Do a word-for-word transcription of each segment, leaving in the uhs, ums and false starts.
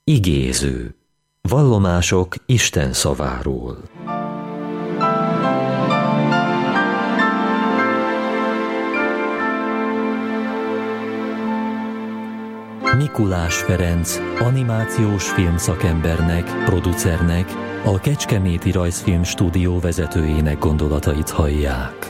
Igéző. Vallomások Isten szaváról. Mikulás Ferenc animációs filmszakembernek, producernek, a Kecskeméti Rajzfilm Stúdió vezetőjének gondolatait hallják.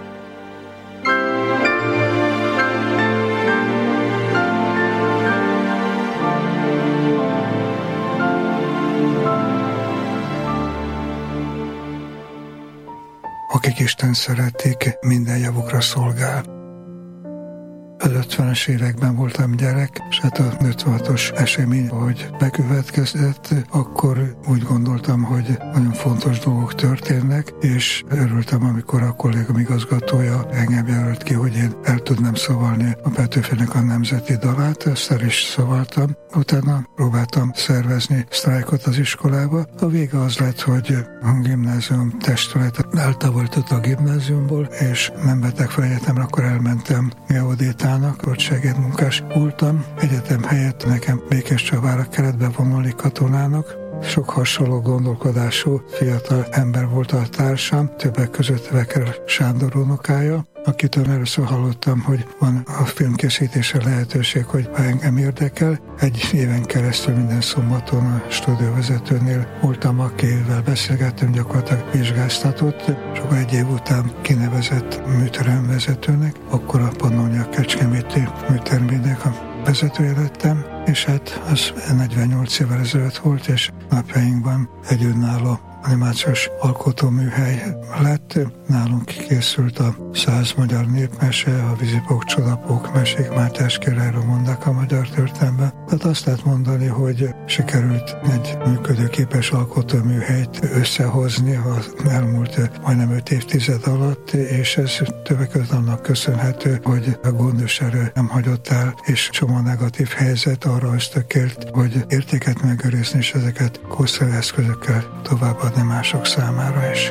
Akik Isten szerették, minden javukra szolgál. Az ötvenes években voltam gyerek, és hát a ötvenhatos esemény, ahogy bekövetkezett, akkor úgy gondoltam, hogy nagyon fontos dolgok történnek, és örültem, amikor a kollégám igazgatója engem jelölt ki, hogy én el tudnám szavalni a Petőfinek a nemzeti dalát, ezt el is szavaltam. Utána próbáltam szervezni sztrájkot az iskolába. A vége az lett, hogy a gimnázium testület eltávolított a gimnáziumból, és nem vettek fel egyetemre, akkor elmentem geodétának, ott segédmunkás voltam. Egyetem helyett nekem Békéscsavára kellett bevonulni katonának. Sok hasonló gondolkodású fiatal ember volt a társam, többek között Veker Sándor unokája, akitől először hallottam, hogy van a filmkészítése lehetőség, hogy ha engem érdekel. Egy éven keresztül minden szombaton a stúdióvezetőnél voltam, akivel beszélgettünk, gyakorlatilag vizsgáztatott, és akkor egy év után kinevezett műteremvezetőnek, akkor a Pannonia Kecskeméti műtermének a vezetője lettem, és hát az negyvennyolc évvel ezelőtt volt, és napjainkban egy önálló animációs alkotóműhely lett. Nálunk készült a száz magyar népmese, a Vízipók, Csodapók, mesék, Mátyás Királyról mondák a magyar történelemben. Tehát azt lehet mondani, hogy sikerült egy működőképes alkotóműhelyt összehozni az elmúlt majdnem öt évtized alatt, és ez többek között annak köszönhető, hogy a gondos erő nem hagyott el, és csomó negatív helyzet arra ösztökélt, hogy értéket megőrizni, és ezeket korszerű eszközökkel továbbadni mások számára is.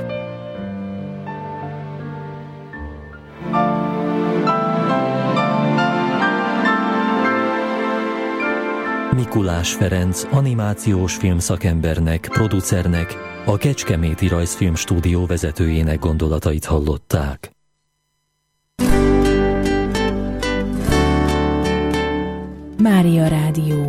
Mikulás Ferenc animációs filmszakembernek, producernek, a Kecskeméti Rajzfilm Stúdió vezetőjének gondolatait hallották. Mária Rádió.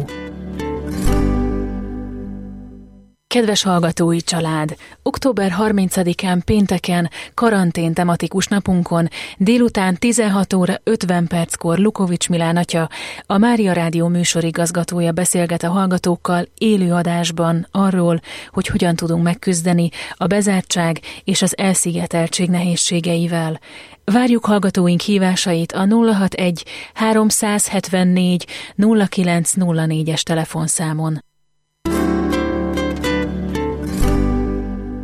Kedves hallgatói család! október harmincadikán pénteken, karantén tematikus napunkon, délután tizenhat óra ötven perckor Lukovics Milán atya, a Mária Rádió műsorigazgatója beszélget a hallgatókkal élő adásban arról, hogy hogyan tudunk megküzdeni a bezártság és az elszigeteltség nehézségeivel. Várjuk hallgatóink hívásait a nulla hatvanegy háromszázhetvennégy nulla kilenc nulla négyes telefonszámon.